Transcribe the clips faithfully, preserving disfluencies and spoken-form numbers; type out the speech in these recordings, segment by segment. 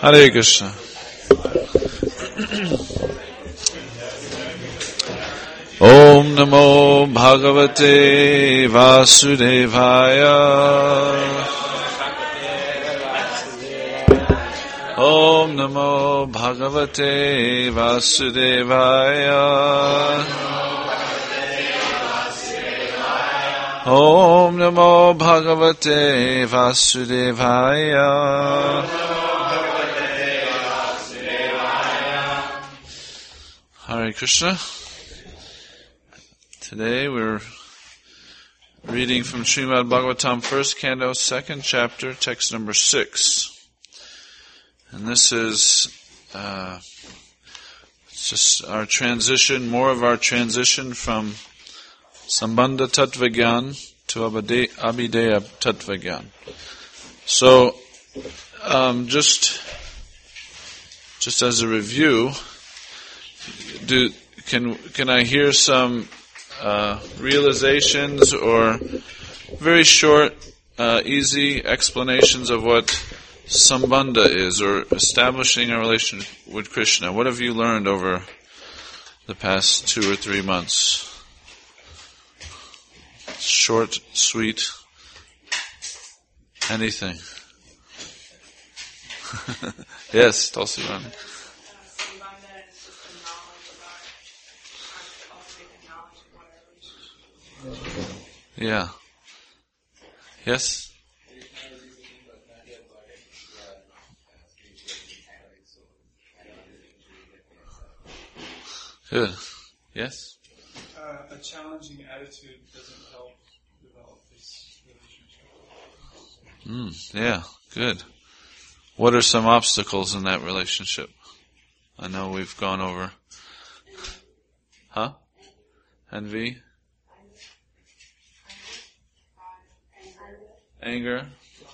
Hare Krishna. Om Namo Bhagavate Vasudevaya. Om Namo Bhagavate Vasudevaya. Om Namo Bhagavate Vasudevaya. Hare Krishna. Today we're reading from Srimad Bhagavatam, first canto, second chapter, text number six. And this is uh, just our transition, more of our transition from Sambandha Tattvagyan to Abhide- Abhideya Tattvagyan. So, um, just just as a review, do can can I hear some uh, realizations or very short, uh, easy explanations of what Sambandha is, or establishing a relationship with Krishna? What have you learned over the past two or three months? Short, sweet, anything. Yes, Tulsi Rani. Yeah. Yes? Good. Yes? Uh, a challenging attitude doesn't help develop this relationship. Mm, yeah, good. What are some obstacles in that relationship? I know we've gone over. Huh? Envy? Anger?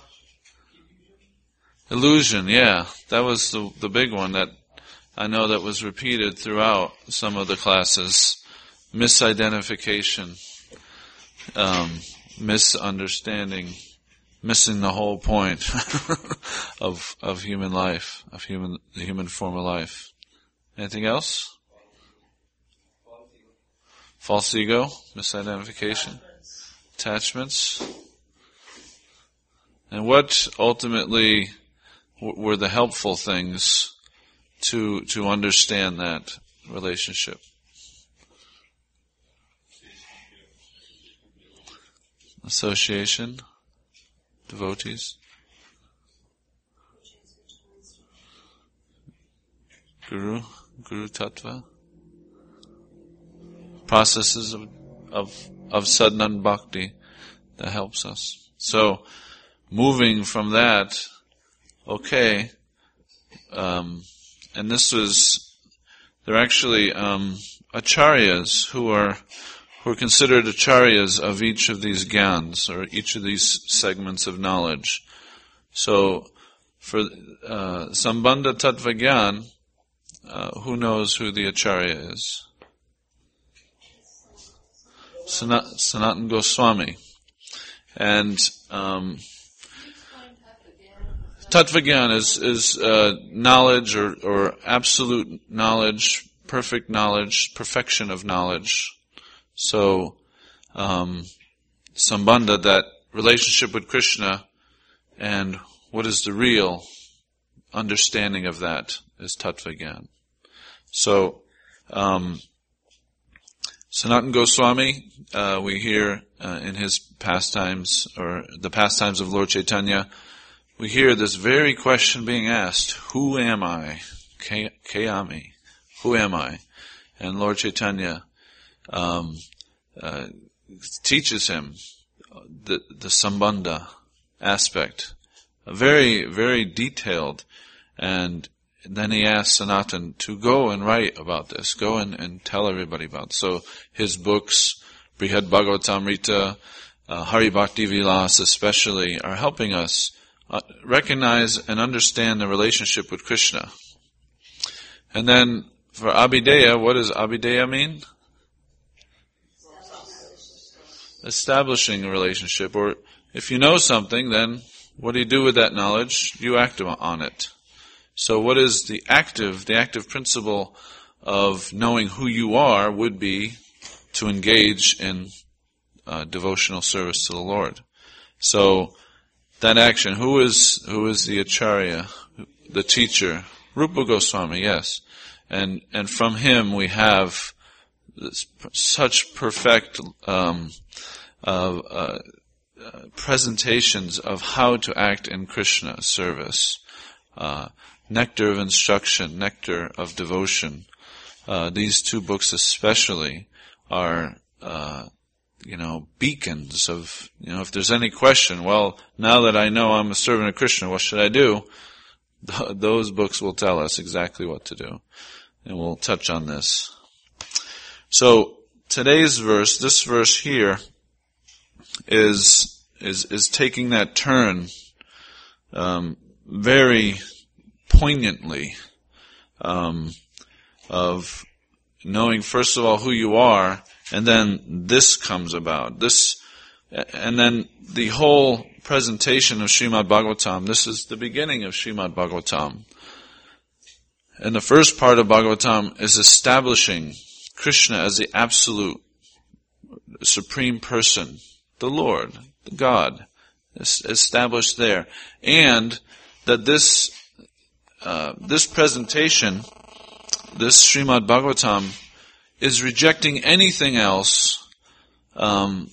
Illusion, yeah. That was the the big one that I know that was repeated throughout some of the classes. Misidentification, um, misunderstanding, missing the whole point of of human life, of human the human form of life. Anything else? False ego, misidentification, attachments. And what ultimately w- were the helpful things to to understand that relationship? Association, devotees, Guru, Guru Tattva, processes of of of sadhana bhakti that helps us. So, moving from that, okay, um, and this was, they're actually um, acharyas who are who are considered acharyas of each of these gyans, or each of these segments of knowledge. So, for uh, Sambandha Tattvagyan, uh, who knows who the acharya is? Sanat- Sanatana Goswami. And um, Tattvagyan is, is uh, knowledge or, or absolute knowledge, perfect knowledge, perfection of knowledge. So, um, Sambandha, that relationship with Krishna, and what is the real understanding of that is Tattvagyan. So, um, Sanatana Goswami, uh, we hear uh, in his pastimes, or the pastimes of Lord Chaitanya, we hear this very question being asked: who am I? Kayami. Who am I? And Lord Chaitanya um, uh, teaches him the, the Sambandha aspect, very, very detailed. And then he asks Sanatan to go and write about this, go and, and tell everybody about it. So his books, Brihad Bhagavatamrita, uh, Hari Bhakti Vilas especially, are helping us uh, recognize and understand the relationship with Krishna. And then for Abhideya, what does Abhideya mean? Establishing a relationship. Or if you know something, then what do you do with that knowledge? You act on it. So what is the active, the active principle of knowing who you are would be to engage in uh, devotional service to the Lord. So that action, who is who is the Acharya, the teacher? Rupa Goswami, yes. And and from him we have this, such perfect um, uh, uh, uh, presentations of how to act in Krishna service. Uh, nectar of instruction, nectar of devotion. Uh, these two books especially are, uh, you know, beacons of, you know, if there's any question, well, now that I know I'm a servant of Krishna, what should I do? Th- those books will tell us exactly what to do. And we'll touch on this. So, today's verse, this verse here, is, is, is taking that turn, um, very poignantly, um, of knowing first of all who you are, and then this comes about. This, and then the whole presentation of Srimad Bhagavatam, this is the beginning of Srimad Bhagavatam. And the first part of Bhagavatam is establishing Krishna as the absolute, supreme person, the Lord, the God, established there. And that this, uh, this presentation, this Srimad Bhagavatam, is rejecting anything else, um,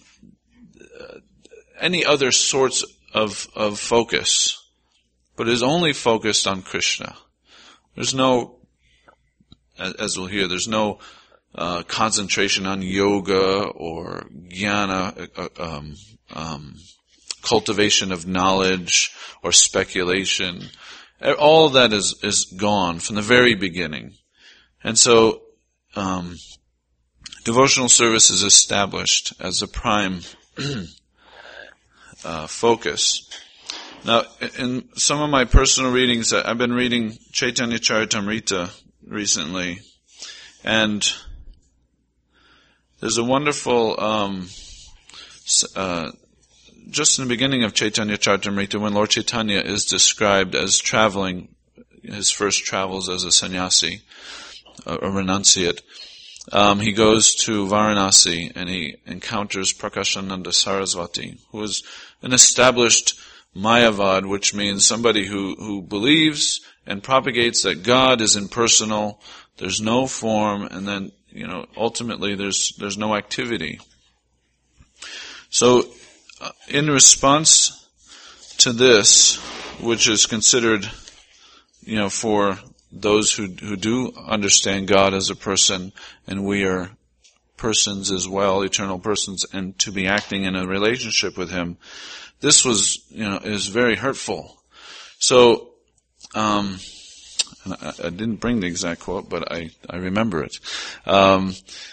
any other sorts of, of focus, but is only focused on Krishna. There's no, as we'll hear, there's no uh, concentration on yoga or jnana, uh, um, um, cultivation of knowledge or speculation. All of that is, is gone from the very beginning. And so, um, devotional service is established as a prime uh, focus. Now, in some of my personal readings, I've been reading Chaitanya Charitamrita recently, and there's a wonderful, um, uh, just in the beginning of Chaitanya Charitamrita, when Lord Chaitanya is described as traveling, his first travels as a sannyasi, a renunciate, um, he goes to Varanasi and he encounters Prakashananda Saraswati, who is an established Mayavad, which means somebody who, who believes and propagates that God is impersonal, there's no form, and then, you know, ultimately there's, there's no activity. So, uh, in response to this, which is considered, you know, for those who, who do understand God as a person, and we are persons as well, eternal persons, and to be acting in a relationship with Him, this was, you know, is very hurtful. So, um, and I, I didn't bring the exact quote, but I, I remember it. Um,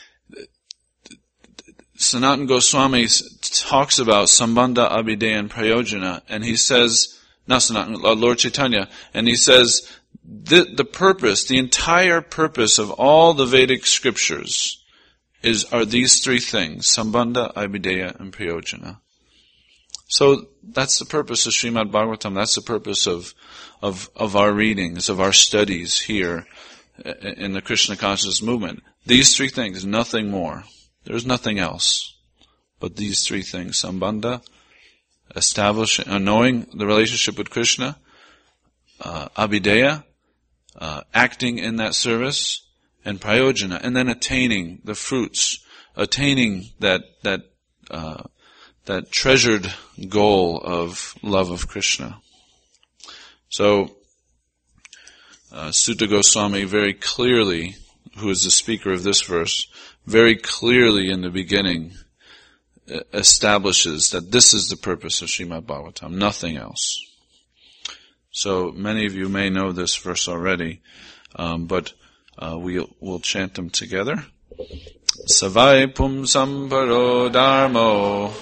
Sanatana Goswami talks about Sambandha, Abhideya, and Prayojana, and he says, not Sanatana, Lord Chaitanya, and he says, the, the purpose, the entire purpose of all the Vedic scriptures is, are these three things, Sambandha, Abhideya, and Prayojana. So that's the purpose of Srimad Bhagavatam. That's the purpose of, of, of our readings, of our studies here in the Krishna consciousness movement. These three things, nothing more. There's nothing else but these three things. Sambandha, establishing, uh, knowing the relationship with Krishna, uh, Abhideya, uh, acting in that service, and Prayojana, and then attaining the fruits, attaining that, that, uh, that treasured goal of love of Krishna. So, uh, Sutta Goswami very clearly, who is the speaker of this verse, very clearly in the beginning uh, establishes that this is the purpose of Srimad Bhagavatam, nothing else. So many of you may know this verse already, um, but uh, we'll, we'll chant them together. Savai pum samparo dharmo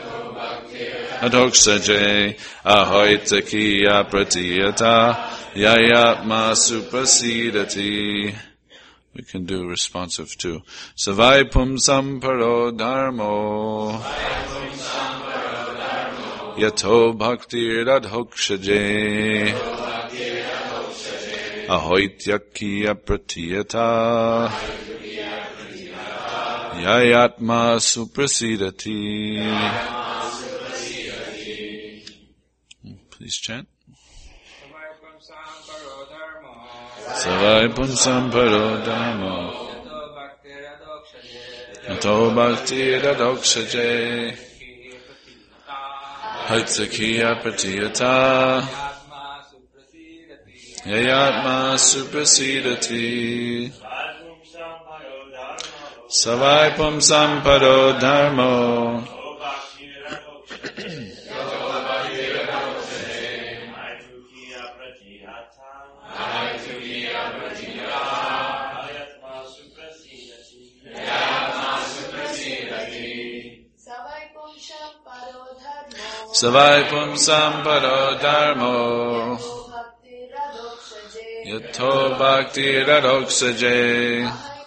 adoksaje ahoitakiya pratiyata yayatma suprasidati. We can do responsive too. Savai pum samparo dharmo yato bhaktir adhokshaje ahoityakiya pratiyata yayatma suprasidati. Please chant. Savai pumsam paro dharma yato bhakti radokshaje haitsakiya pratiyata yayatma suprasidati. Savai pumsam paro dharma Savai pumsam paro dharmo yato bhakti radoksaje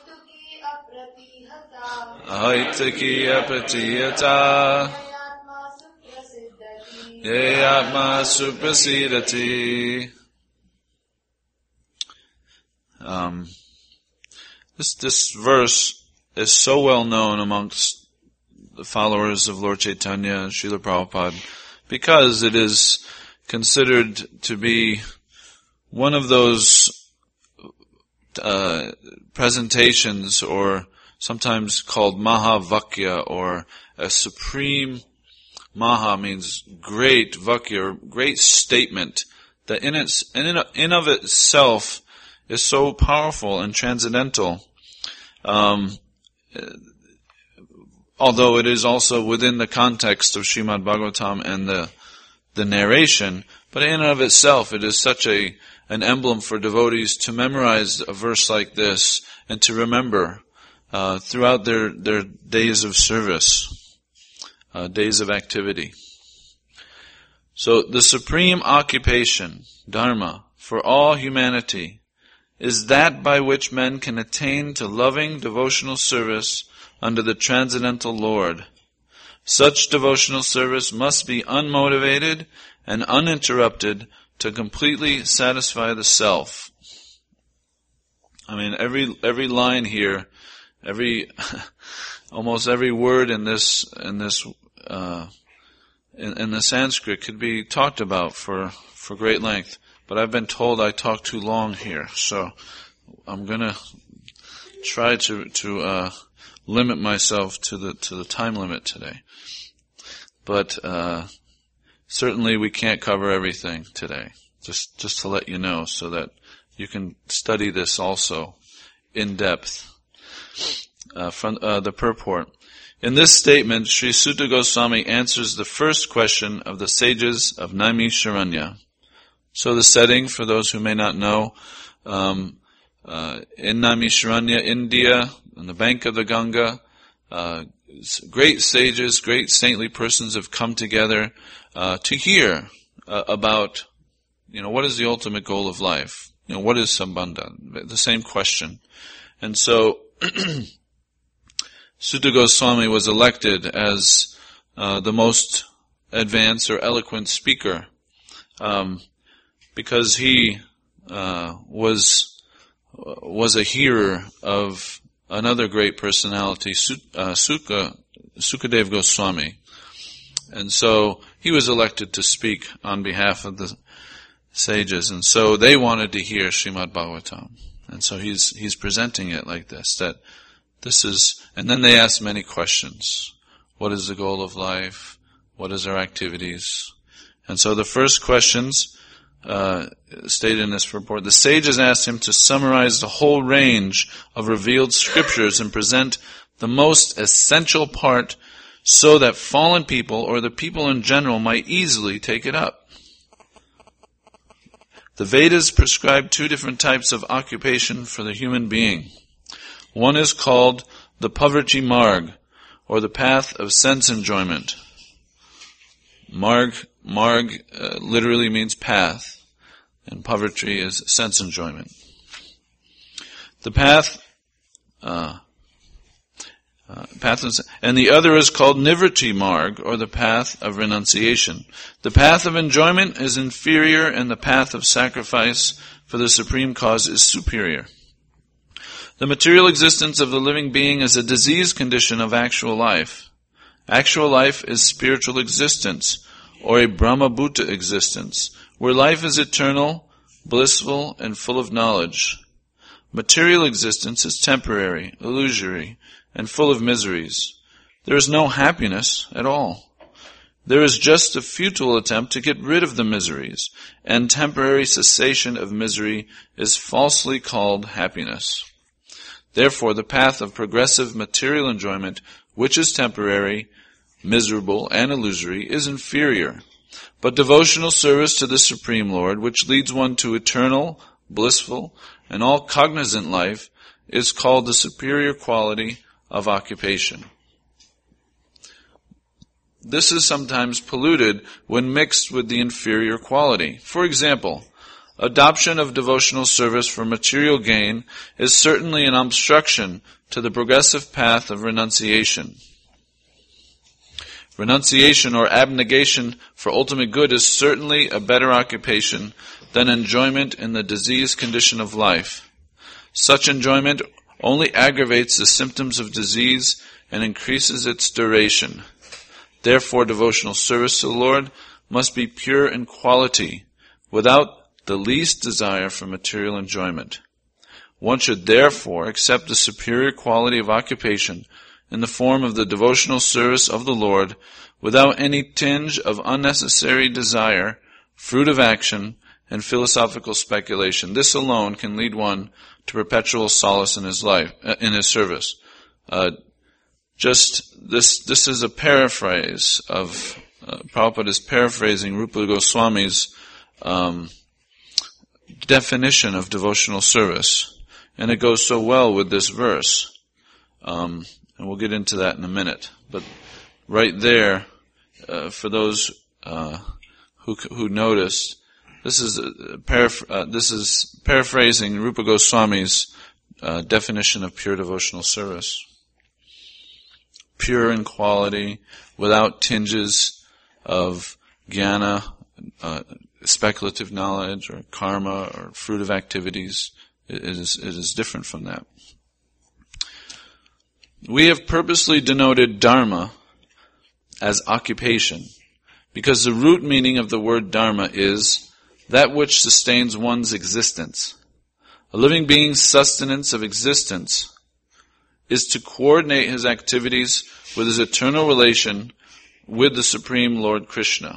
ahaitaki apratiyata yayatma suprasidati. Um, this this verse is so well known amongst the followers of Lord Chaitanya and Srila Prabhupada, because it is considered to be one of those uh, presentations, or sometimes called Mahavakya, or a supreme. Maha means great, Vakya, or great statement, that in its in, in of itself is so powerful and transcendental. Um, although it is also within the context of Srimad Bhagavatam and the the narration, but in and of itself it is such a an emblem for devotees to memorize a verse like this and to remember uh, throughout their, their days of service, uh, days of activity. So the supreme occupation, dharma, for all humanity is that by which men can attain to loving devotional service under the transcendental Lord. Such devotional service must be unmotivated and uninterrupted to completely satisfy the self. I mean, every every line here, every almost every word in this in this uh, in, in the Sanskrit could be talked about for for great length. But I've been told I talk too long here, so I'm gonna try to to uh, limit myself to the to the time limit today. But uh, certainly we can't cover everything today. Just just to let you know, so that you can study this also in depth. Uh, from uh, the purport. In this statement, Sri Sutta Goswami answers the first question of the sages of Naimisharanya. So the setting, for those who may not know, um, uh, in Naimisharanya, India, on the bank of the Ganga, uh, great sages, great saintly persons have come together uh, to hear uh, about, you know, what is the ultimate goal of life? You know, what is Sambandha? The same question. And so, Sutta Goswami was elected as uh, the most advanced or eloquent speaker, um, because he uh, was was a hearer of another great personality, uh, Sukha, Sukadev Goswami. And so he was elected to speak on behalf of the sages, and so they wanted to hear Srimad Bhagavatam. And so he's he's presenting it like this, that this is, and then they ask many questions. What is the goal of life? What is our activities? And so the first questions uh, stated in this report, the sages asked him to summarize the whole range of revealed scriptures and present the most essential part so that fallen people or the people in general might easily take it up. The Vedas prescribe two different types of occupation for the human being. One is called the Pavrchi Marg, or the path of sense enjoyment. Marg, marg uh, literally means path, and Pavrchi is sense enjoyment. The path, uh, uh, path, is, and the other is called Nivritti Marg, or the path of renunciation. The path of enjoyment is inferior, and the path of sacrifice for the supreme cause is superior. The material existence of the living being is a disease condition of actual life. Actual life is spiritual existence, or a Brahma-bhuta existence, where life is eternal, blissful, and full of knowledge. Material existence is temporary, illusory, and full of miseries. There is no happiness at all. There is just a futile attempt to get rid of the miseries, and temporary cessation of misery is falsely called happiness. Therefore, the path of progressive material enjoyment, which is temporary, miserable, and illusory, is inferior. But devotional service to the Supreme Lord, which leads one to eternal, blissful, and all cognizant life, is called the superior quality of occupation. This is sometimes polluted when mixed with the inferior quality. For example, adoption of devotional service for material gain is certainly an obstruction to the progressive path of renunciation. Renunciation or abnegation for ultimate good is certainly a better occupation than enjoyment in the diseased condition of life. Such enjoyment only aggravates the symptoms of disease and increases its duration. Therefore, devotional service to the Lord must be pure in quality, without the least desire for material enjoyment. One should therefore accept the superior quality of occupation in the form of the devotional service of the Lord without any tinge of unnecessary desire, fruit of action, and philosophical speculation. This alone can lead one to perpetual solace in his life, uh, in his service. Uh, just this, this is a paraphrase of uh, Prabhupada is paraphrasing Rupa Goswami's um, definition of devotional service, and it goes so well with this verse. Um, and we'll get into that in a minute. But right there, uh, for those uh, who who noticed, this is a paraphr- uh, this is paraphrasing Rupa Goswami's uh, definition of pure devotional service. Pure in quality, without tinges of jnana, uh, speculative knowledge, or karma, or fruit of activities. It is, it is different from that. We have purposely denoted dharma as occupation, because the root meaning of the word dharma is that which sustains one's existence. A living being's sustenance of existence is to coordinate his activities with his eternal relation with the Supreme Lord Krishna.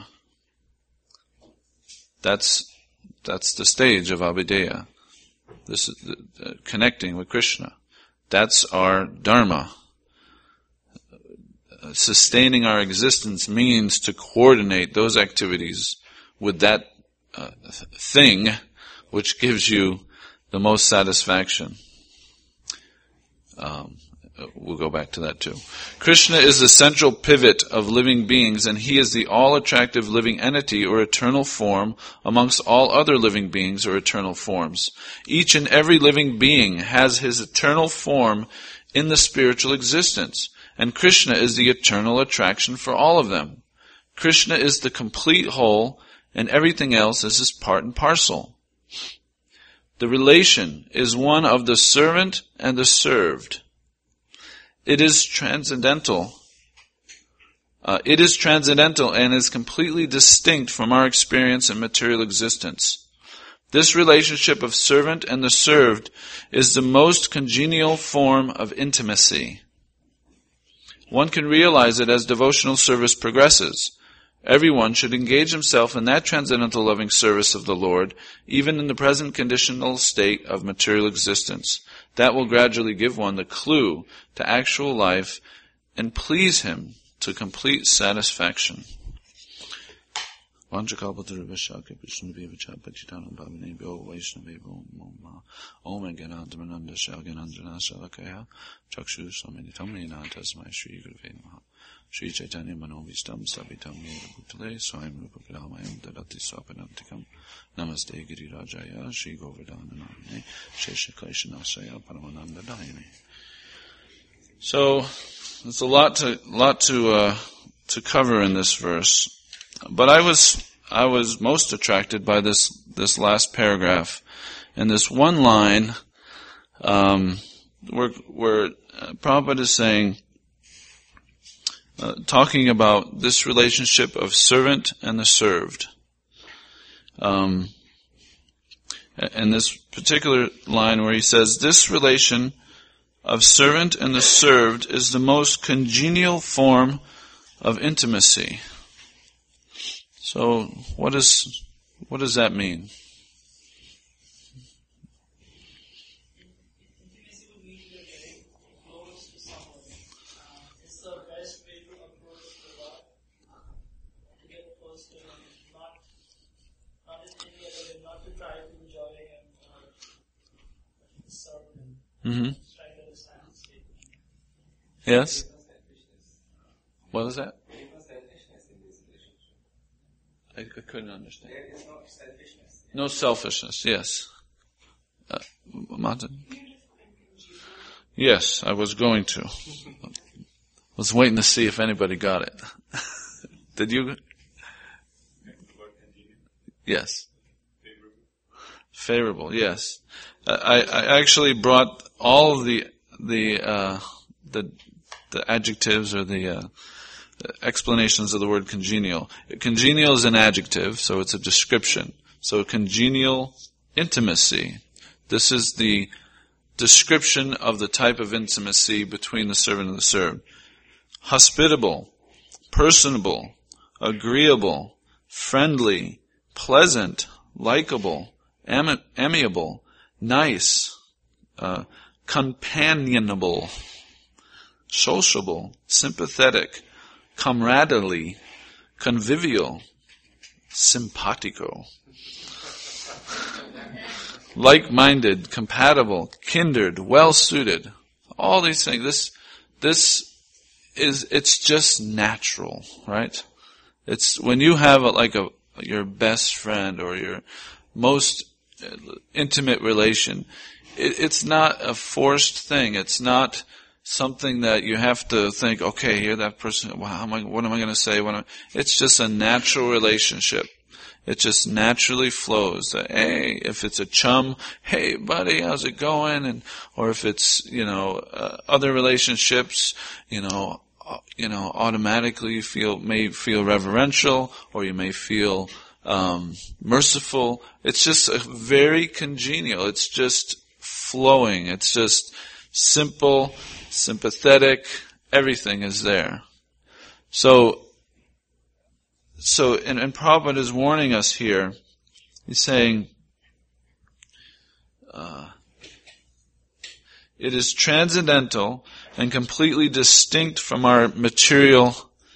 That's that's the stage of Abhideya. This is the, uh, connecting with Krishna. That's our dharma. Uh, sustaining our existence means to coordinate those activities with that uh, thing which gives you the most satisfaction. Um, we'll go back to that too. Krishna is the central pivot of living beings, and he is the all-attractive living entity or eternal form amongst all other living beings or eternal forms. Each and every living being has his eternal form in the spiritual existence, and Krishna is the eternal attraction for all of them. Krishna is the complete whole, and everything else is his part and parcel. The relation is one of the servant and the served. It is transcendental. Uh, it is transcendental and is completely distinct from our experience in material existence. This relationship of servant and the served is the most congenial form of intimacy. One can realize it as devotional service progresses. Everyone should engage himself in that transcendental loving service of the Lord, even in the present conditional state of material existence. That will gradually give one the clue to actual life and please him to complete satisfaction. Shri Chaitanya Manovistam Savitam Yeda Bhutale Swayam Rupa Kalamayam Dadati Swapanantikam Namaste Giri Rajaya Shri Govardhana Namine Shesha Kaishanasaya Paramananda Dayane. So there's a lot to lot to uh, to cover in this verse, but I was I was most attracted by this this last paragraph, And this one line, um, where, where uh, Prabhupada is saying, uh, talking about this relationship of servant and the served. Um, and this particular line where he says, this relation of servant and the served is the most congenial form of intimacy. So, what is, what does that mean? Intimacy would mean you're getting close to someone. Uh, it's the best way to approach the Lord, to get close to Him, not, not in any other way, not to try to enjoy Him or serve Him. Mm-hmm. Try to understand His statement. Yes? What was that? I couldn't understand. There is no selfishness. No selfishness, yes. Uh, Martin? Yes, I was going to. Was waiting to see if anybody got it. Did you? Yes. Favorable, yes. I, I actually brought all of the the uh, the the adjectives or the uh, explanations of the word congenial. Congenial is an adjective, so it's a description. So congenial intimacy. This is the description of the type of intimacy between the servant and the served. Hospitable, personable, agreeable, friendly, pleasant, likable, ami- amiable, nice, uh, companionable, sociable, sympathetic, camaraderie, convivial, simpatico, like-minded, compatible, kindred, well-suited. All these things. This, this is, it's just natural, right? It's, when you have a, like a, your best friend or your most intimate relation, it, it's not a forced thing. It's not something that you have to think, okay, here that person, well, how am I, what am I going to say? What am I? It's just a natural relationship. It just naturally flows. That, hey, if it's a chum, hey buddy, how's it going? And or if it's, you know, uh, other relationships, you know, uh, you know, automatically you feel may feel reverential, or you may feel um, merciful. It's just a very congenial. It's just flowing. It's just simple, sympathetic. Everything is there. So. So, and, and Prabhupada is warning us here. He's saying, uh, it is transcendental and completely distinct from our material,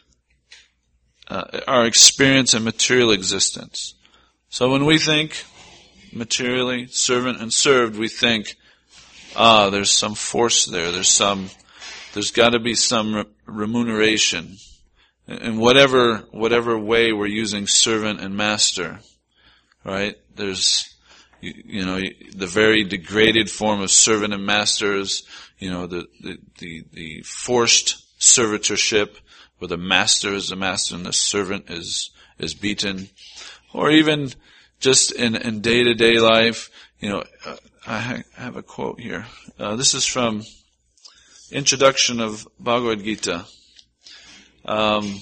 uh, our experience and material existence. So when we think materially, servant and served, we think, ah, there's some force there. There's some, there's got to be some re- remuneration. In whatever whatever way we're using servant and master, right? There's, you, you know, the very degraded form of servant and master is, you know, the the the, the forced servitorship, where the master is the master and the servant is is beaten, or even just in in day to day life. You know, uh, I have a quote here. Uh, this is from Introduction of Bhagavad Gita. Um,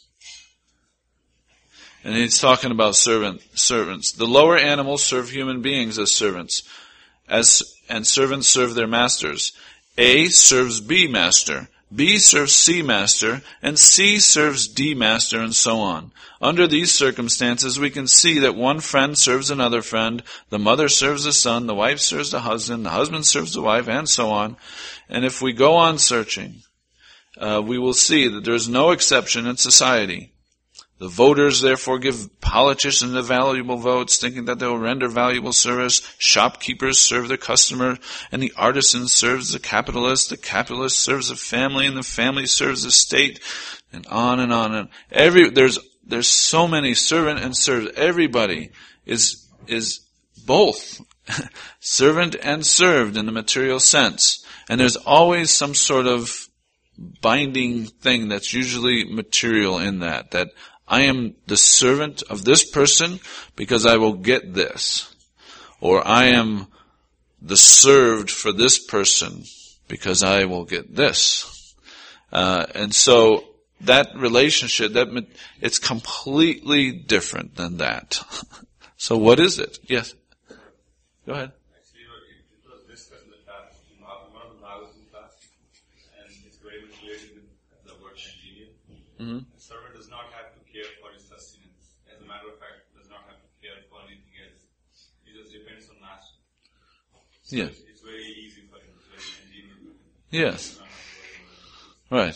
and he's talking about servant servants. The lower animals serve human beings as servants, as and servants serve their masters. A serves B master, B serves C master, and C serves D master, and so on. Under these circumstances, we can see that one friend serves another friend, the mother serves the son, the wife serves the husband, the husband serves the wife, and so on. And if we go on searching, Uh, we will see that there is no exception in society. The voters therefore give politicians the valuable votes, thinking that they will render valuable service. Shopkeepers serve their customer, and the artisan serves the capitalist. The capitalist serves the family, and the family serves the state, and on and on. And every there's there's so many servant and served. Everybody is is both servant and served in the material sense, and there's always some sort of binding thing that's usually material in that, that I am the servant of this person because I will get this. or I am the served for this person because I will get this. Uh, and so that relationship, that it's completely different than that. So what is it? Yes. Go ahead. Actually, it was discussed in the class, one of the novels in class, and it's very much related with the word congenial. Mm-hmm. The servant does not have to care for his sustenance. As a matter of fact, does not have to care for anything else. He just depends on master. So Yeah. it's, it's very easy for him. It's very congenial. Yes. Right.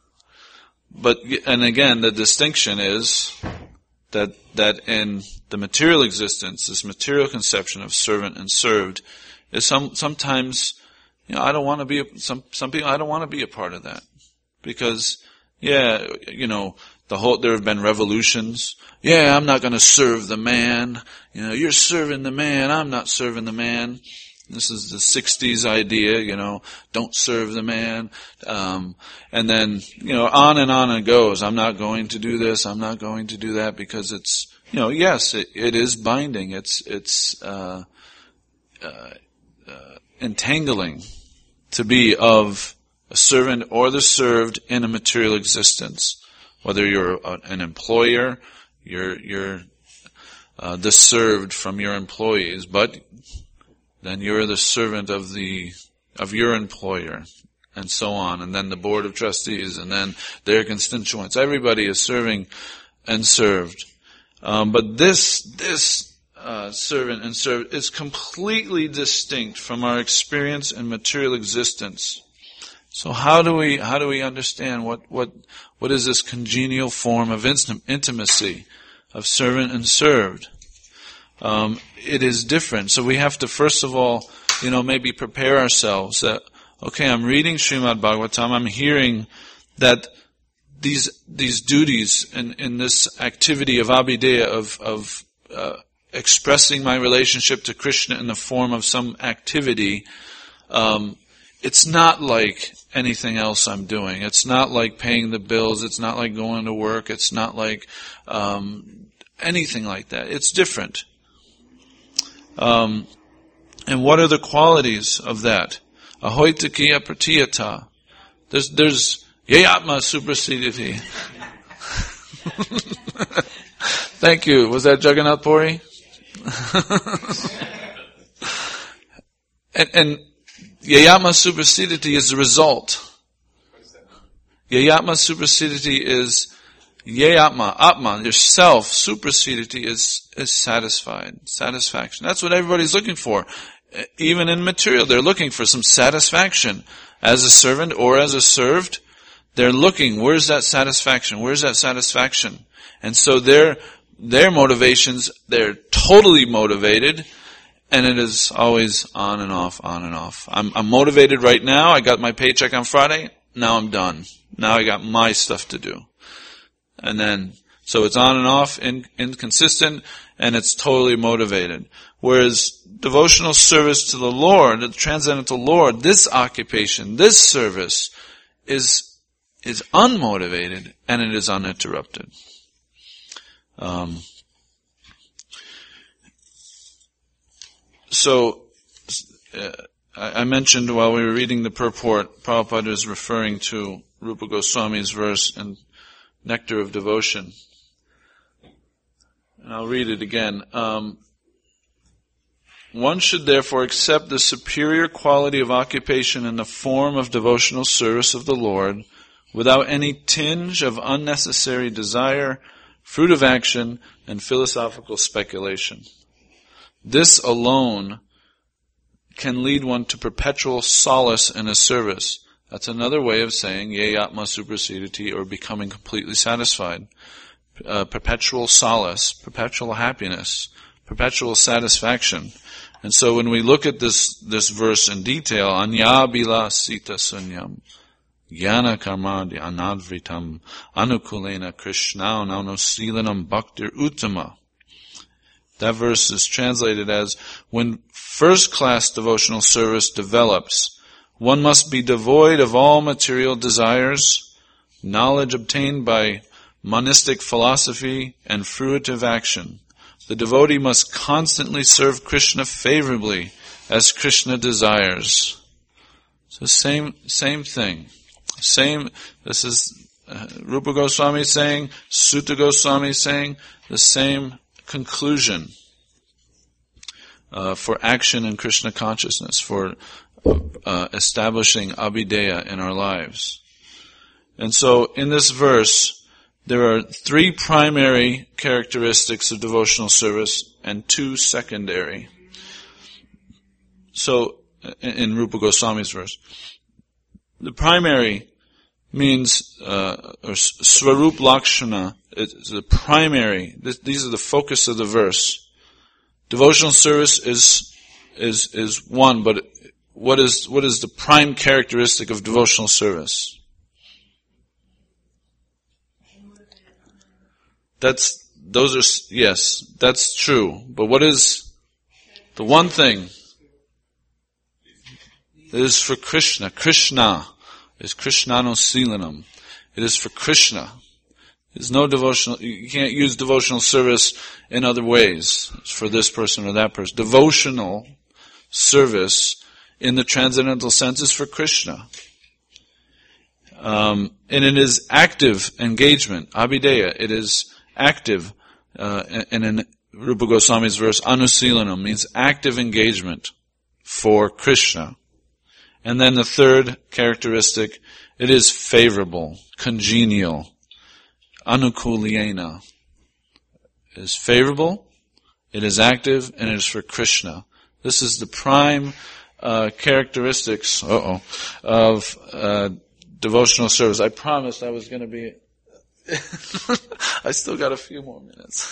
But, and again, the distinction is that, that in the material existence, this material conception of servant and served is some, sometimes, you know, I don't want to be, a, some, some people, I don't want to be a part of that. Because, yeah, you know, the whole, there have been revolutions. Yeah, I'm not going to serve the man. You know, you're serving the man, I'm not serving the man. This is the sixties idea, you know, don't serve the man. Um, and then, you know, on and on it goes. I'm not going to do this, I'm not going to do that, because it's, you know, yes, it, it is binding. It's, it's, uh, uh, uh, entangling to be of a servant or the served in a material existence. Whether you're a, an employer, you're, you're, uh, the served from your employees, but then you're the servant of the, of your employer, and so on, and then the board of trustees, and then their constituents. Everybody is serving and served. Um, but this, this, uh, servant and served is completely distinct from our experience in material existence. So how do we, how do we understand what, what, what is this congenial form of intimacy, of servant and served? Um, it is different. So we have to first of all, you know, maybe prepare ourselves that, okay, I'm reading Srimad Bhagavatam, I'm hearing that these, these duties in, in this activity of abhideya, of, of, uh, expressing my relationship to Krishna in the form of some activity, um, it's not like anything else I'm doing. It's not like paying the bills. It's not like going to work. It's not like, um, anything like that. It's different. Um, and what are the qualities of that? Ahoitakiya pratiyata. There's, there's yayatma suprasiditi. Thank you. Was that Jagannath Puri? and, and yayatma suprasiditi is the result. Yayatma suprasiditi is Yayatma, Atma, yourself, suprasiditi is, is satisfied, satisfaction. That's what everybody's looking for. Even in material, they're looking for some satisfaction. As a servant or as a served, they're looking, where's that satisfaction? Where's that satisfaction? And so their, their motivations, they're totally motivated, and it is always on and off, on and off. I'm, I'm motivated right now, I got my paycheck on Friday, now I'm done. Now I got my stuff to do. And then, so it's on and off, in, inconsistent, and it's totally motivated. Whereas devotional service to the Lord, the transcendental Lord, this occupation, this service, is, is unmotivated, and it is uninterrupted. Um, so, uh, I, I mentioned while we were reading the purport, Prabhupada is referring to Rupa Goswami's verse in Nectar of Devotion. And I'll read it again. Um, One should therefore accept the superior quality of occupation in the form of devotional service of the Lord without any tinge of unnecessary desire, fruit of action, and philosophical speculation. This alone can lead one to perpetual solace in a service. That's another way of saying yayatma suprasiditi, or becoming completely satisfied. Uh, perpetual solace, perpetual happiness, perpetual satisfaction. And so when we look at this, this verse in detail, anya bila sita sunyam, jnana karmadi anadvritam, anukulena krishnau naunosilanam bhaktir uttama. That verse is translated as, when first-class devotional service develops, one must be devoid of all material desires, knowledge obtained by monistic philosophy, and fruitive action. The devotee must constantly serve Krishna favorably as Krishna desires. So same, same thing. Same, this is uh, Rupa Goswami saying, Sutta Goswami saying, the same conclusion uh, for action in Krishna consciousness, for uh, establishing abhideya in our lives. And so in this verse, there are three primary characteristics of devotional service and two secondary. So, in Rupa Goswami's verse, the primary means, uh, or Swarup Lakshana, it's the primary, this, these are the focus of the verse. Devotional service is, is, is one, but what is, what is the prime characteristic of devotional service? That's, those are, yes, that's true. But what is the one thing? It is for Krishna. Krishna is Krishnanoseelanam. It is for Krishna. There's no devotional, you can't use devotional service in other ways. It's for this person or that person. Devotional service in the transcendental sense is for Krishna. Um, and it is active engagement, abhideya. It is active, uh, and in Rupa Goswami's verse, anusilanam means active engagement for Krishna. And then the third characteristic, it is favorable, congenial, anukulyena. It is favorable, it is active, and it is for Krishna. This is the prime uh, characteristics, uh-oh, of uh, devotional service. I promised I was going to be I still got a few more minutes.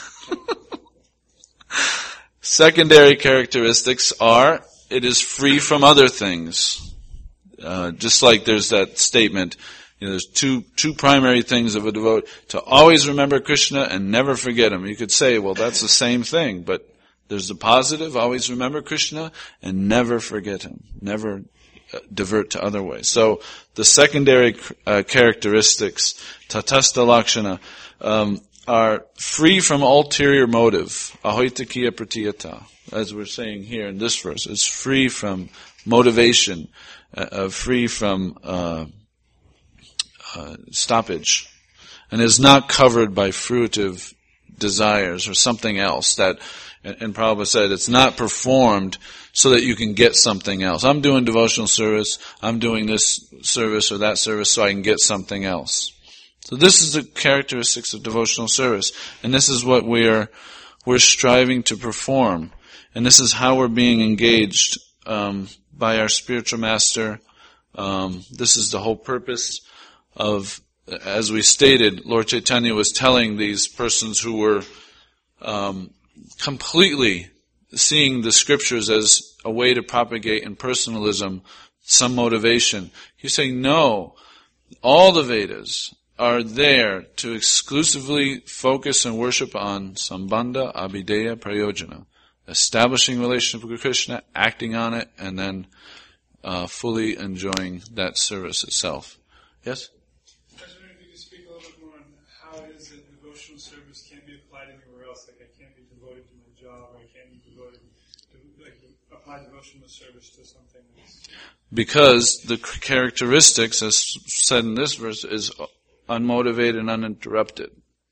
Secondary characteristics are, it is free from other things. Uh, just like there's that statement, you know, there's two, two primary things of a devotee, to always remember Krishna and never forget him. You could say, well, that's the same thing, but there's the positive, always remember Krishna and never forget him. Never divert to other ways. So the secondary uh, characteristics, tatastha lakshana, um, are free from ulterior motive, ahoitakiya pratiyata, as we're saying here in this verse. It's free from motivation, uh, uh, free from uh, uh, stoppage, and is not covered by fruitive desires or something else that, and, and Prabhupada said, it's not performed so that you can get something else. I'm doing devotional service, I'm doing this service or that service so I can get something else. So this is the characteristics of devotional service. And this is what we're, we're striving to perform. And this is how we're being engaged, um, by our spiritual master. Um, this is the whole purpose of, as we stated, Lord Chaitanya was telling these persons who were, um, completely seeing the scriptures as a way to propagate impersonalism, some motivation. He's saying, no, all the Vedas are there to exclusively focus and worship on Sambandha, Abhideya, Prayojana, establishing relationship with Krishna, acting on it, and then uh, fully enjoying that service itself. Yes? I was wondering if you could speak a little bit more on how it is that devotional service can't be applied anywhere else. Like I can't be devoted to my job, or I can't be devoted to, like, apply devotional service to something else. Because the characteristics, as said in this verse, is unmotivated and uninterrupted.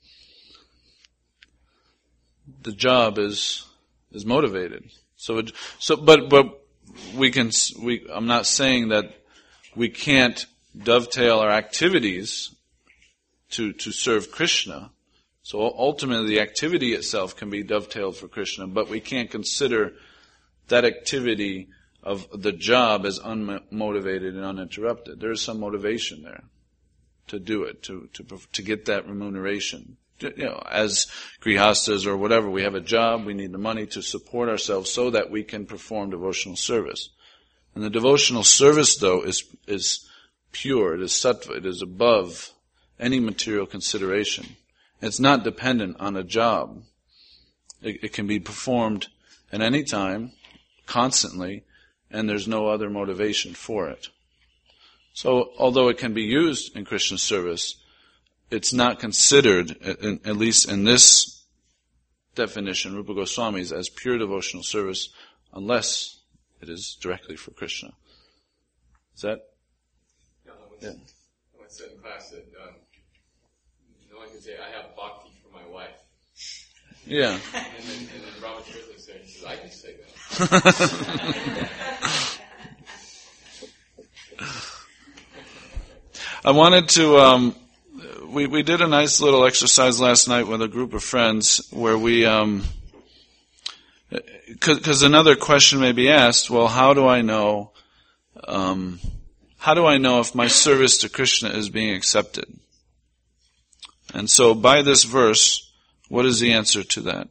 The job is is motivated. So, it, so, but but we can. We. I'm not saying that we can't dovetail our activities to to serve Krishna. So ultimately, the activity itself can be dovetailed for Krishna, but we can't consider that activity of the job as unmotivated and uninterrupted. There is some motivation there to do it, to to to get that remuneration. You know, as grihastas or whatever, we have a job, we need the money to support ourselves so that we can perform devotional service. And the devotional service, though, is is pure, it is sattva, it is above any material consideration. It's not dependent on a job. It, it can be performed at any time, constantly, and there's no other motivation for it. So, although it can be used in Krishna service, it's not considered, at least in this definition, Rupa Goswami's, as pure devotional service, unless it is directly for Krishna. Is that? Yeah, I once, Yeah. I once said in class that um, no one can say, I have bhakti for my wife. Yeah. And then, and then Robert Tirtha said, he says, I can say that. I wanted to, um, we, we did a nice little exercise last night with a group of friends where we, um, because another question may be asked, well, how do I know, um, how do I know if my service to Krishna is being accepted? And so by this verse, what is the answer to that?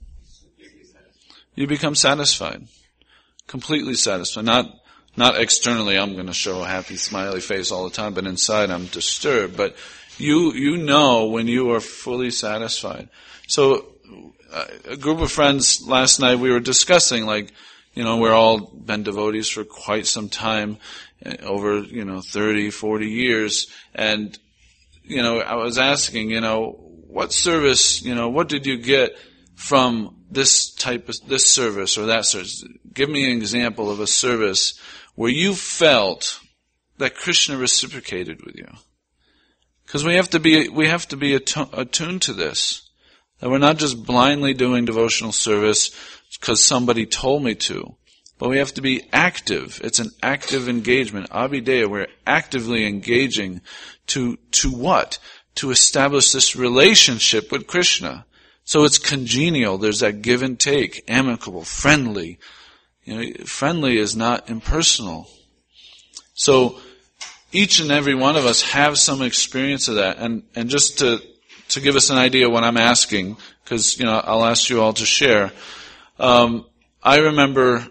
You become satisfied. Completely satisfied. Not, not externally, I'm going to show a happy smiley face all the time, but inside I'm disturbed. But you, you know when you are fully satisfied. So, uh, a group of friends last night, we were discussing, like, you know, we're all been devotees for quite some time, over, you know, thirty, forty years, and, you know, I was asking, you know, what service, you know, what did you get from this type of, this service or that service? Give me an example of a service where you felt that Krishna reciprocated with you. Because we have to be, we have to be attuned to this. That we're not just blindly doing devotional service because somebody told me to. But we have to be active. It's an active engagement. Abhideya, we're actively engaging to, to what? To establish this relationship with Krishna. So it's congenial. There's that give and take, amicable, friendly. You know, friendly is not impersonal. So each and every one of us have some experience of that. And, and just to, to give us an idea of what I'm asking, because, you know, I'll ask you all to share. Um, I remember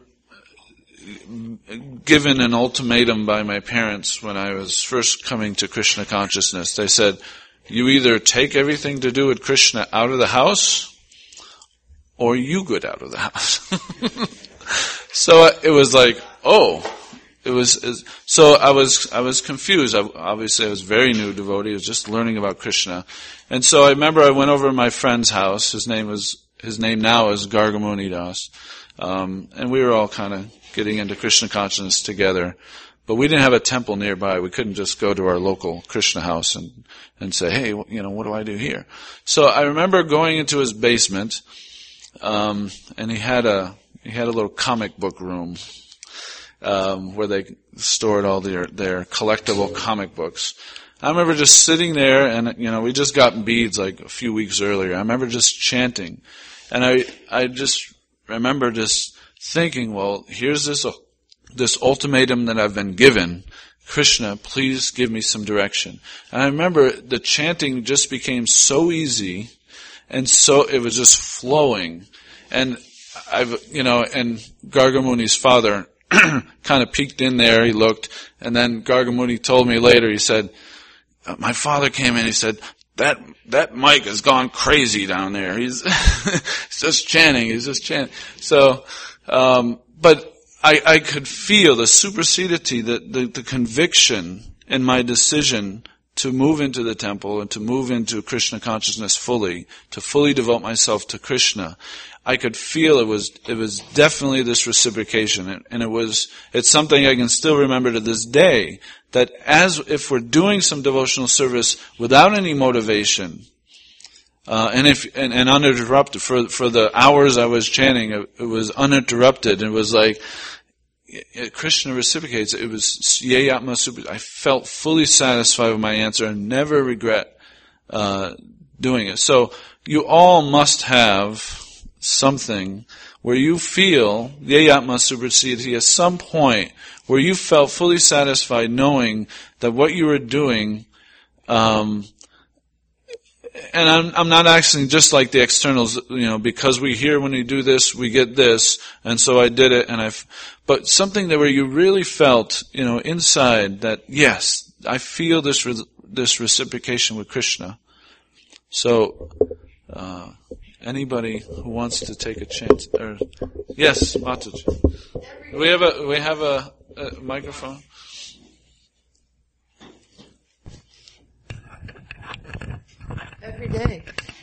given an ultimatum by my parents when I was first coming to Krishna consciousness. They said, you either take everything to do with Krishna out of the house, or you get out of the house. So it was like, oh, it was, so I was, I was confused. I, obviously I was very new devotee. I was just learning about Krishna. And so I remember I went over to my friend's house. His name was, his name now is Gargamuni Das. Um, and we were all kind of getting into Krishna consciousness together. But we didn't have a temple nearby. We couldn't just go to our local Krishna house and, and say, hey, you know, what do I do here? So I remember going into his basement, um, and he had a, he had a little comic book room, um, where they stored all their, their collectible comic books. I remember just sitting there and, you know, we just got beads like a few weeks earlier. I remember just chanting. And I, I just remember just thinking, well, here's this, this ultimatum that I've been given. Krishna, please give me some direction. And I remember the chanting just became so easy and so, it was just flowing. And I've, you know, and Gargamuni's father kind of peeked in there, he looked, and then Gargamuni told me later, he said, my father came in, he said, that, that Mike has gone crazy down there. He's, he's just chanting, he's just chanting. So, um, but I, I could feel the supersedity, the, the, the conviction in my decision to move into the temple and to move into Krishna consciousness fully, to fully devote myself to Krishna. I could feel it was, it was definitely this reciprocation. And, and it was, it's something I can still remember to this day, that as if we're doing some devotional service without any motivation, uh, and if, and, and uninterrupted, for, for the hours I was chanting, it, it was uninterrupted. It was like, Krishna reciprocates. It was Yeyatma Super. I felt fully satisfied with my answer and never regret, uh, doing it. So you all must have something where you feel Yeyatma Supersedity at some point where you felt fully satisfied knowing that what you were doing, um, and I'm, I'm not asking just like the externals, you know, because we hear when we do this, we get this, and so I did it, and I've, but something that where you really felt, you know, inside that, yes, I feel this, re- this reciprocation with Krishna. So, uh, anybody who wants to take a chance, or, yes, Mataji. Do we have a, we have a, a microphone? Every day.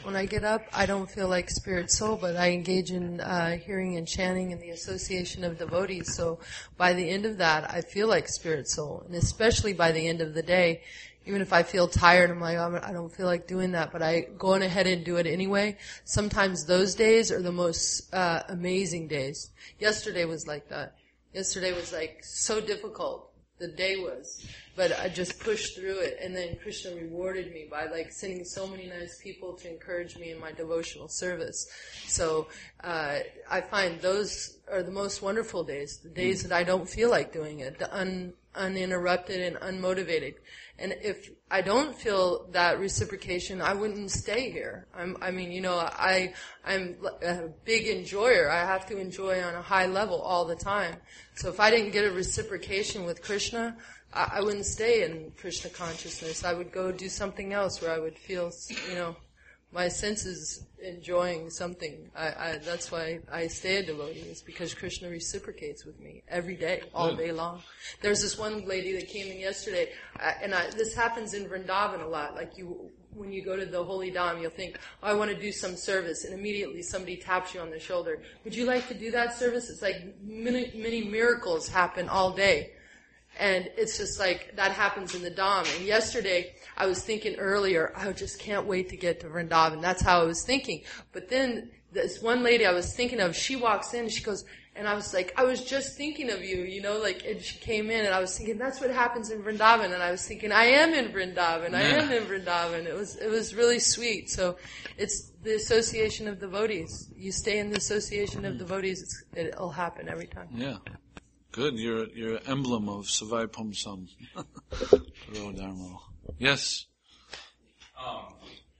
When I get up, I don't feel like spirit soul, but I engage in uh, hearing and chanting in the association of devotees. So by the end of that, I feel like spirit soul, and especially by the end of the day, even if I feel tired, I'm like, oh, I don't feel like doing that, but I go on ahead and do it anyway. Sometimes those days are the most uh, amazing days. Yesterday was like that. Yesterday was like so difficult. The day was. But I just pushed through it, and then Krishna rewarded me by like sending so many nice people to encourage me in my devotional service. So uh I find those are the most wonderful days, the days that I don't feel like doing it, the un, uninterrupted and unmotivated. And if I don't feel that reciprocation, I wouldn't stay here. I'm, I mean, you know, I, I'm a big enjoyer. I have to enjoy on a high level all the time. So if I didn't get a reciprocation with Krishna, I, I wouldn't stay in Krishna consciousness. I would go do something else where I would feel, you know, my senses enjoying something. I, I, that's why I stay a devotee, is because Krishna reciprocates with me every day, all day long. There's this one lady that came in yesterday, uh, and I, this happens in Vrindavan a lot. Like you, when you go to the Holy Dham, you'll think, oh, I want to do some service, and immediately somebody taps you on the shoulder. Would you like to do that service? It's like many, many miracles happen all day. And it's just like, that happens in the Dham. And yesterday, I was thinking earlier, I just can't wait to get to Vrindavan. That's how I was thinking. But then, this one lady I was thinking of, she walks in and she goes, and I was like, I was just thinking of you, you know, like, and she came in and I was thinking, that's what happens in Vrindavan. And I was thinking, I am in Vrindavan, I am in Vrindavan. It was, it was really sweet. So, it's the association of devotees. You stay in the association of devotees, it's, it'll happen every time. Yeah. Good, you're you're an emblem of Savai Pumsam. Dharma. Yes. Um,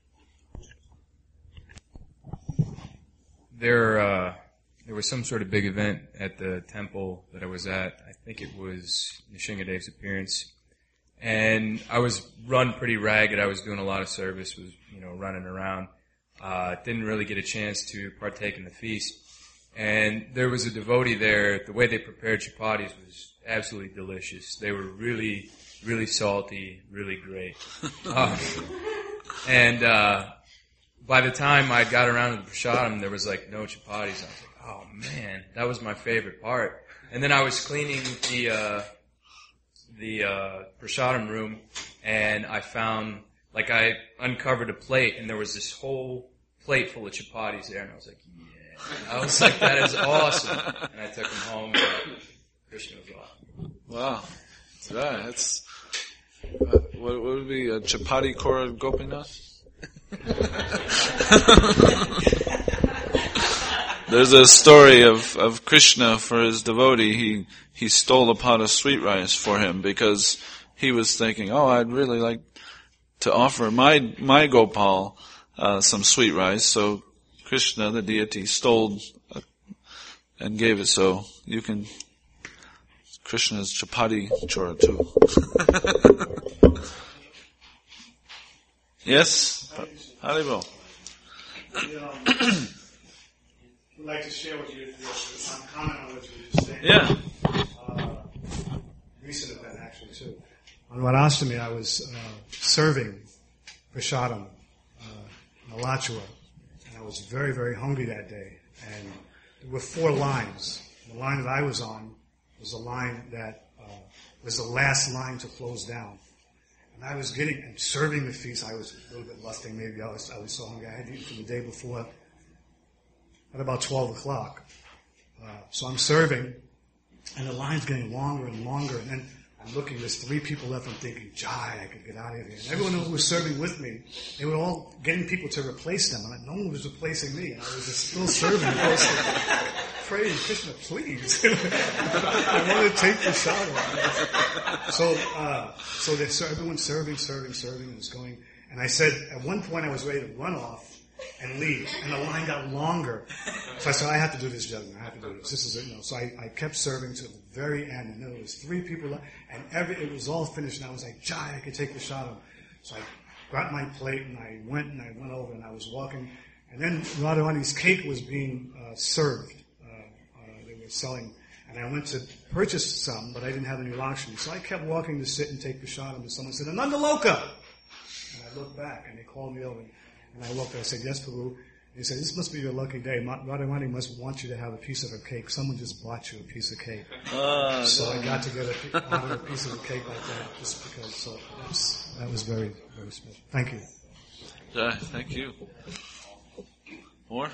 there, uh, there was some sort of big event at the temple that I was at. I think it was Nishingadev's appearance, and I was run pretty ragged. I was doing a lot of service, was you know running around. Uh, didn't really get a chance to partake in the feast. And there was a devotee there. The way they prepared chapatis was absolutely delicious. They were really, really salty, really great. Um, and uh, by the time I got around to the prasadam, there was like no chapatis. I was like, oh man, that was my favorite part. And then I was cleaning the uh, the uh, prasadam room, and I found, like, I uncovered a plate, and there was this whole plate full of chapatis there, and I was like, yeah. I was like, that is awesome. And I took him home, and Krishna was awesome. Wow. Yeah, that's, uh, what, what would be a chapati Kora Gopinath? There's a story of, of Krishna for his devotee. He, he stole a pot of sweet rice for him because he was thinking, oh, I'd really like to offer my, my Gopal, uh, some sweet rice. So Krishna, the deity, stole uh, and gave it, so you can, Krishna's chapati chora too. Yes? Haribo. I'd like to share with you some comment on what you were just saying. Yeah. Uh, recent event, actually, too. On Radhastami, I was uh, serving prasadam uh, in Alachua. I was very, very hungry that day, and there were four lines. The line that I was on was the line that uh, was the last line to close down. And I was getting and serving the feast. I was a little bit lusting. Maybe I was I was so hungry. I had eaten from the day before at about twelve o'clock. Uh, so I'm serving, and the line's getting longer and longer. And then I'm looking. There's three people left. I'm thinking, Jai, I could get out of here. And everyone who was serving with me, they were all getting people to replace them. And no one was replacing me. And I was just still serving. I was like, praying, Krishna, please. I want to take the shot. So, uh, so they, so everyone's serving, serving, serving, and it's going. And I said, at one point I was ready to run off and leave. And the line got longer. So I said, I have to do this, gentlemen. I have to do this. This is it. You know. So I, I kept serving to the very end. And then there was three people left. And every, it was all finished. And I was like, Jai, I could take the shot of. So I got my plate and I went and I went over and I was walking. And then Radharani's cake was being uh, served. Uh, uh, they were selling. And I went to purchase some, but I didn't have any lakshmi. So I kept walking to sit and take the shot. And someone said, Ananda Loka! And I looked back and they called me over. And I walked there, I said, yes, Prabhu. He said, this must be your lucky day. Ma- Radharani must want you to have a piece of her cake. Someone just bought you a piece of cake. Uh, so I got to get a, a piece of a cake like that just because. So that was, that was very, very special. Thank you. Yeah, thank you. More?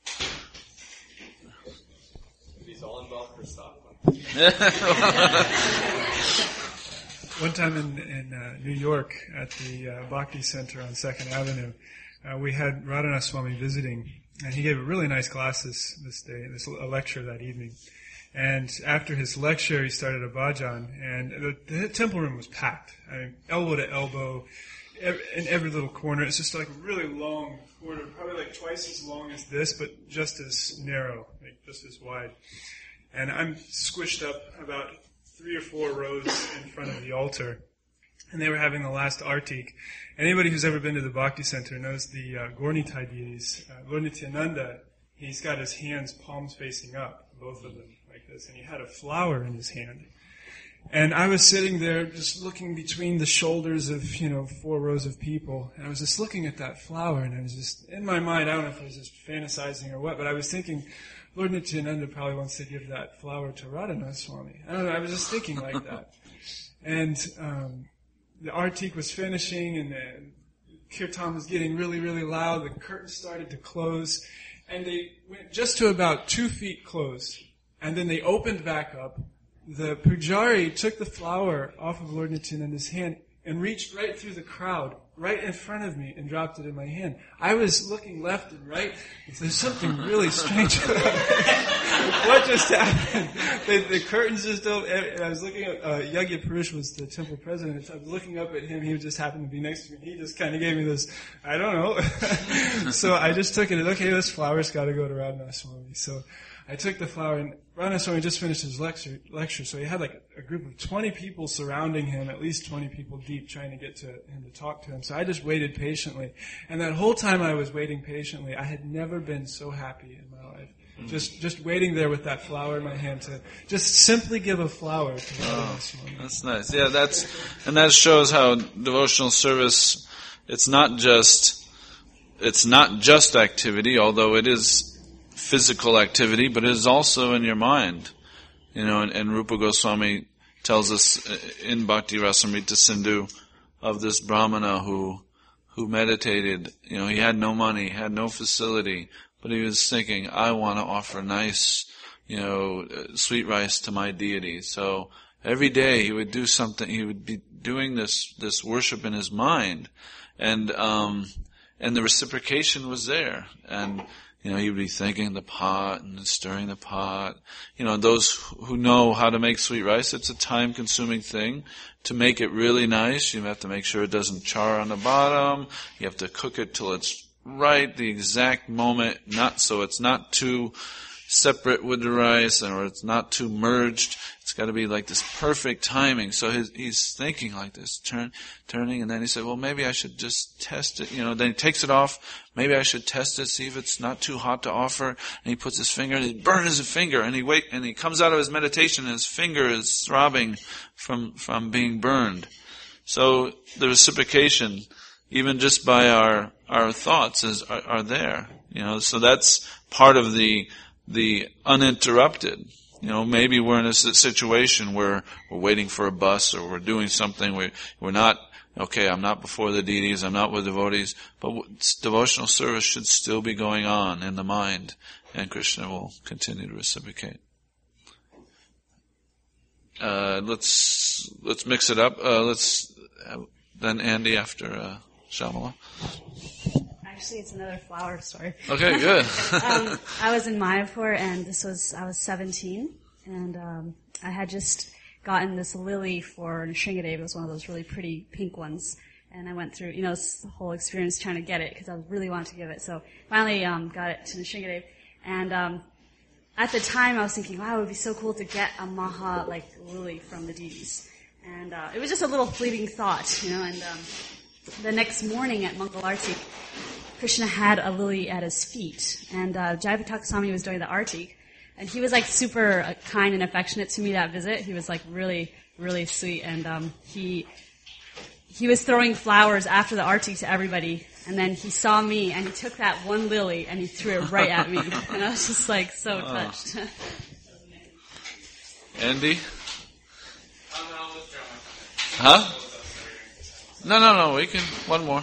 He's all involved for stuff. One time in, in uh, New York at the uh, Bhakti Center on Second Avenue, uh, we had Radhanath Swami visiting, and he gave a really nice class this, this day, this a lecture that evening. And after his lecture, he started a bhajan, and the, the temple room was packed. I mean, elbow to elbow, ev- in every little corner. It's just like a really long corner, probably like twice as long as this, but just as narrow, like just as wide. And I'm squished up about three or four rows in front of the altar. And they were having the last artik. Anybody who's ever been to the Bhakti Center knows the uh, Gaura-Nitai deities. Uh, Lord Nityananda, he's got his hands palms facing up, both of them, like this. And he had a flower in his hand. And I was sitting there just looking between the shoulders of, you know, four rows of people. And I was just looking at that flower, and I was just, in my mind, I don't know if I was just fantasizing or what, but I was thinking, Lord Nityananda probably wants to give that flower to Radhanath Swami. I don't know, I was just thinking like that. And um, the artik was finishing, and the kirtan was getting really, really loud. The curtains started to close, and they went just to about two feet closed. And then they opened back up. The pujari took the flower off of Lord Nityananda's hand and reached right through the crowd, right in front of me, and dropped it in my hand. I was looking left and right. There's something really strange about it. What just happened? The, the curtains just opened, and I was looking at, uh, Yagya Purush was the temple president. I was looking up at him. He just happened to be next to me. He just kind of gave me this, I don't know. So I just took it, and okay, this flower's got to go to Radhanath Swami. So I took the flower, and Radhanath Swami just finished his lecture, lecture, so he had like a group of twenty people surrounding him, at least twenty people deep, trying to get to him to talk to him. So I just waited patiently. And that whole time I was waiting patiently, I had never been so happy in my life. Mm-hmm. Just just waiting there with that flower in my hand to just simply give a flower to Radhanath Swami. That's nice. Yeah, that's, and that shows how devotional service, it's not just, it's not just activity, although it is physical activity, but it is also in your mind. You know, and, and Rupa Goswami tells us in Bhakti Rasamrita Sindhu of this Brahmana who who meditated. You know, he had no money, had no facility, but he was thinking, I want to offer nice, you know, sweet rice to my deity. So every day he would do something, he would be doing this, this worship in his mind. And, um, and the reciprocation was there. And, you know, he would be thinking the pot and stirring the pot. You know, those who know how to make sweet rice, it's a time-consuming thing. To make it really nice, you have to make sure it doesn't char on the bottom. You have to cook it till it's right, the exact moment, not so it's not too separate with the rice, or it's not too merged. It's got to be like this perfect timing. So his, he's thinking like this, turn, turning, and then he said, well, maybe I should just test it. You know, then he takes it off. Maybe I should test it, see if it's not too hot to offer. And he puts his finger, and he burns his finger, and he wait, and he comes out of his meditation, and his finger is throbbing from from being burned. So the reciprocation, even just by our our thoughts, is are, are there. You know, so that's part of the the uninterrupted. You know, maybe we're in a situation where we're waiting for a bus, or we're doing something. We, we're not, okay, I'm not before the deities, I'm not with devotees, but devotional service should still be going on in the mind, and Krishna will continue to reciprocate. Uh, let's, let's mix it up. Uh, let's, uh, then Andy after, uh, Shamala. Actually, it's another flower story. Okay, good. um, I was in Mayapur, and this was, I was seventeen, and um, I had just gotten this lily for Nishingadev. It was one of those really pretty pink ones, and I went through, you know, this whole experience trying to get it, because I really wanted to give it. So finally um, got it to Nishingadev, and um, at the time I was thinking, wow, it would be so cool to get a Maha, like, lily from the deities. And uh, it was just a little fleeting thought, you know, and um, the next morning at Mangalartik, Krishna had a lily at his feet, and uh, Jayapataka Swami was doing the artik, and he was like super uh, kind and affectionate to me that visit. He was like really, really sweet, and um, he he was throwing flowers after the artik to everybody And then he saw me, and he took that one lily, and he threw it right at me. And I was just like so Oh. touched. Andy? Huh? No, no, no. We can one more.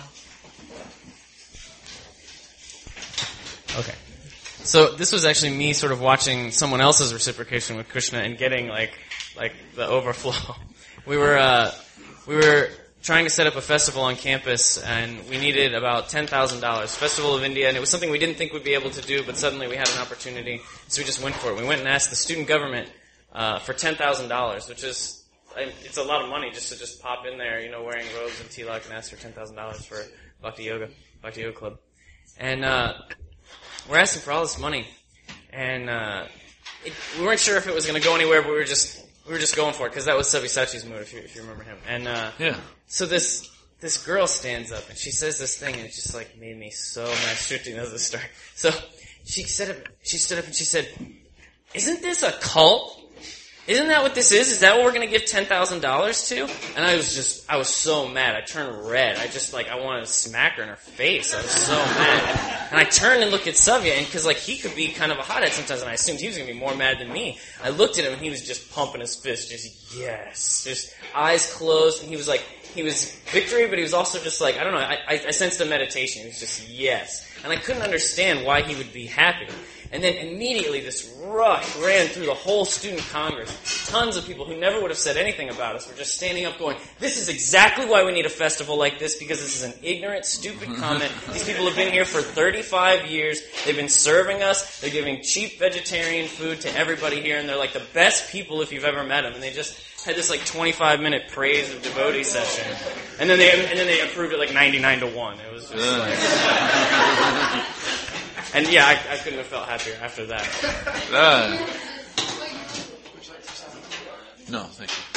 Okay. So this was actually me sort of watching someone else's reciprocation with Krishna and getting like like the overflow. We were uh, we were trying to set up a festival on campus, and we needed about ten thousand dollars. Festival of India, and it was something we didn't think we'd be able to do, but suddenly we had an opportunity, so we just went for it. We went and asked the student government uh, for ten thousand dollars, which is I, it's a lot of money just to just pop in there, you know, wearing robes and tilak and ask for ten thousand dollars for Bhakti Yoga, Bhakti Yoga Club, and uh, we're asking for all this money, and uh, it, we weren't sure if it was going to go anywhere, but we were just we were just going for it because that was Sabyasachi's mood, if you if you remember him. And uh, Yeah. so this this girl stands up and she says this thing, and it just like made me so mad. Shruti knows the story. So she said up, she stood up and she said, "Isn't this a cult? Isn't that what this is? Is that what we're going to give ten thousand dollars to?" And I was just, I was so mad. I turned red. I just, like, I wanted to smack her in her face. I was so mad. And I turned and looked at Savya, and because, like, he could be kind of a hothead sometimes, and I assumed he was going to be more mad than me. I looked at him, and he was just pumping his fist, just, yes. Just eyes closed, and he was like, he was victory, but he was also just like, I don't know, I, I, I sensed a meditation. He was just, yes. And I couldn't understand why he would be happy. And then immediately this rush ran through the whole student congress. Tons of people who never would have said anything about us were just standing up going, this is exactly why we need a festival like this, because this is an ignorant, stupid comment. These people have been here for thirty-five years. They've been serving us. They're giving cheap vegetarian food to everybody here, and they're like the best people if you've ever met them. And they just had this like twenty-five minute praise of devotee session. And then they and then they approved it like ninety-nine to one. It was just Yeah. like... And yeah, I, I couldn't have felt happier after that. Uh, no, thank you.